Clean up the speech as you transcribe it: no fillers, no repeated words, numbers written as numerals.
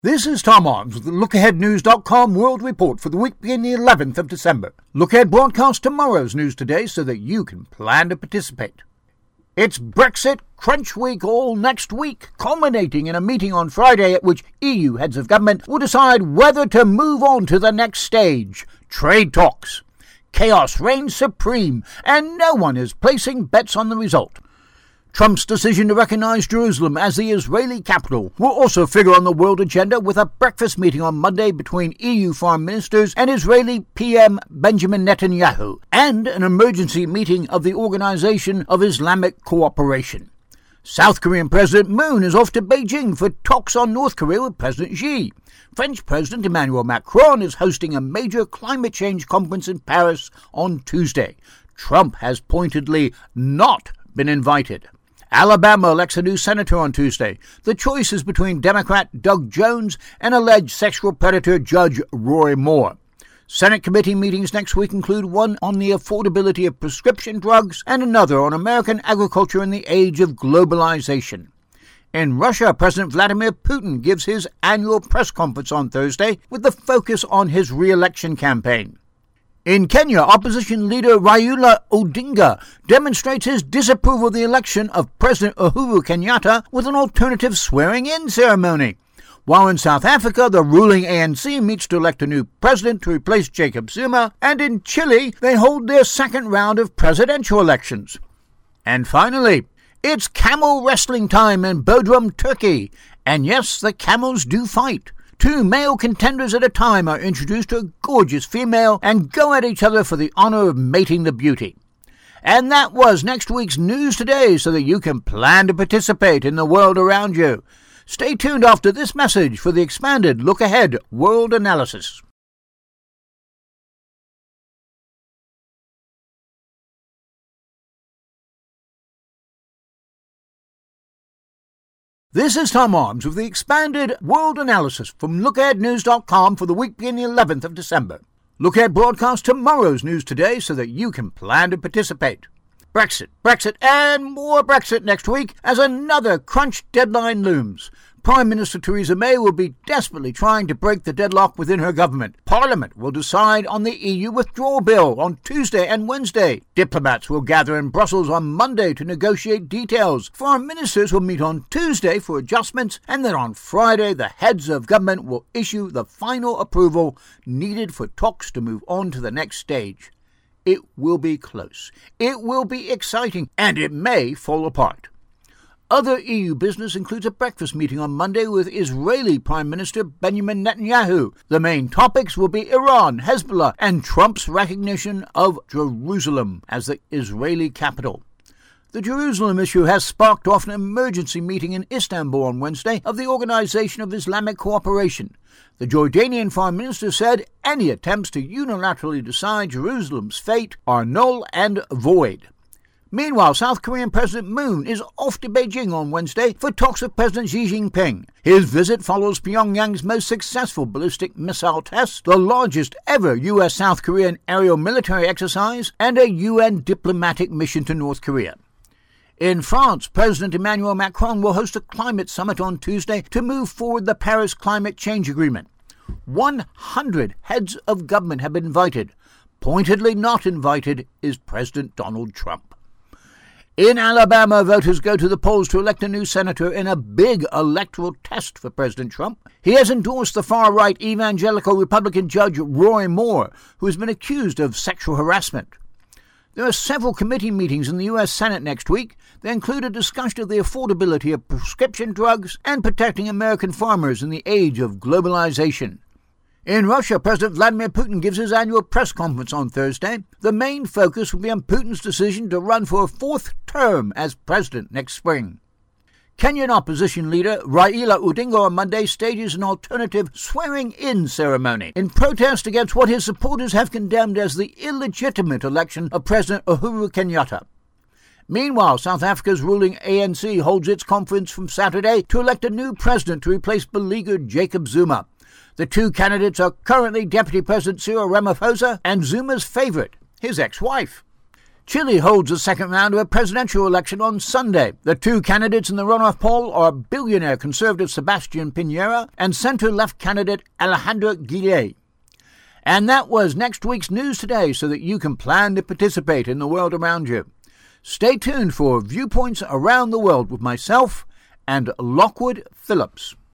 This is Tom Arms with the LookAheadNews.com World Report for the week beginning the 11th of December. Look Ahead broadcasts tomorrow's news today so that you can plan to participate. It's Brexit crunch week all next week, culminating in a meeting on Friday at which EU heads of government will decide whether to move on to the next stage, trade talks. Chaos reigns supreme, and no one is placing bets on the result. Trump's decision to recognize Jerusalem as the Israeli capital will also figure on the world agenda with a breakfast meeting on Monday between EU foreign ministers and Israeli PM Benjamin Netanyahu, and an emergency meeting of the Organization of Islamic Cooperation. South Korean President Moon is off to Beijing for talks on North Korea with President Xi. French President Emmanuel Macron is hosting a major climate change conference in Paris on Tuesday. Trump has pointedly not been invited. Alabama elects a new senator on Tuesday. The choice is between Democrat Doug Jones and alleged sexual predator Judge Roy Moore. Senate committee meetings next week include one on the affordability of prescription drugs and another on American agriculture in the age of globalization. In Russia, President Vladimir Putin gives his annual press conference on Thursday with the focus on his re-election campaign. In Kenya, opposition leader Raila Odinga demonstrates his disapproval of the election of President Uhuru Kenyatta with an alternative swearing-in ceremony. While in South Africa, the ruling ANC meets to elect a new president to replace Jacob Zuma, and in Chile, they hold their second round of presidential elections. And finally, it's camel wrestling time in Bodrum, Turkey. And yes, the camels do fight. 2 male contenders at a time are introduced to a gorgeous female and go at each other for the honor of mating the beauty. And that was next week's news today so that you can plan to participate in the world around you. Stay tuned after this message for the expanded Look Ahead World Analysis. This is Tom Arms with the expanded world analysis from LookAheadNews.com for the week beginning the 11th of December. Look Ahead broadcasts tomorrow's news today so that you can plan to participate. Brexit, and more Brexit next week as another crunch deadline looms. Prime Minister Theresa May will be desperately trying to break the deadlock within her government. Parliament will decide on the EU withdrawal bill on Tuesday and Wednesday. Diplomats will gather in Brussels on Monday to negotiate details. Foreign ministers will meet on Tuesday for adjustments, and then on Friday the heads of government will issue the final approval needed for talks to move on to the next stage. It will be close. It will be exciting, and it may fall apart. Other EU business includes a breakfast meeting on Monday with Israeli Prime Minister Benjamin Netanyahu. The main topics will be Iran, Hezbollah, and Trump's recognition of Jerusalem as the Israeli capital. The Jerusalem issue has sparked off an emergency meeting in Istanbul on Wednesday of the Organization of Islamic Cooperation. The Jordanian Foreign Minister said any attempts to unilaterally decide Jerusalem's fate are null and void. Meanwhile, South Korean President Moon is off to Beijing on Wednesday for talks with President Xi Jinping. His visit follows Pyongyang's most successful ballistic missile test, the largest ever U.S.-South Korean aerial military exercise, and a UN diplomatic mission to North Korea. In France, President Emmanuel Macron will host a climate summit on Tuesday to move forward the Paris Climate Change Agreement. 100 heads of government have been invited. Pointedly not invited is President Donald Trump. In Alabama, voters go to the polls to elect a new senator in a big electoral test for President Trump. He has endorsed the far-right evangelical Republican Judge Roy Moore, who has been accused of sexual harassment. There are several committee meetings in the U.S. Senate next week. They include a discussion of the affordability of prescription drugs and protecting American farmers in the age of globalization. In Russia, President Vladimir Putin gives his annual press conference on Thursday. The main focus will be on Putin's decision to run for a 4th term as president next spring. Kenyan opposition leader Raila Odinga on Monday stages an alternative swearing-in ceremony in protest against what his supporters have condemned as the illegitimate election of President Uhuru Kenyatta. Meanwhile, South Africa's ruling ANC holds its conference from Saturday to elect a new president to replace beleaguered Jacob Zuma. The 2 candidates are currently Deputy President Cyril Ramaphosa and Zuma's favorite, his ex-wife. Chile holds the second round of a presidential election on Sunday. The two candidates in the runoff poll are billionaire conservative Sebastián Piñera and center-left candidate Alejandro Guillet. And that was next week's News Today, so that you can plan to participate in the world around you. Stay tuned for Viewpoints Around the World with myself and Lockwood Phillips.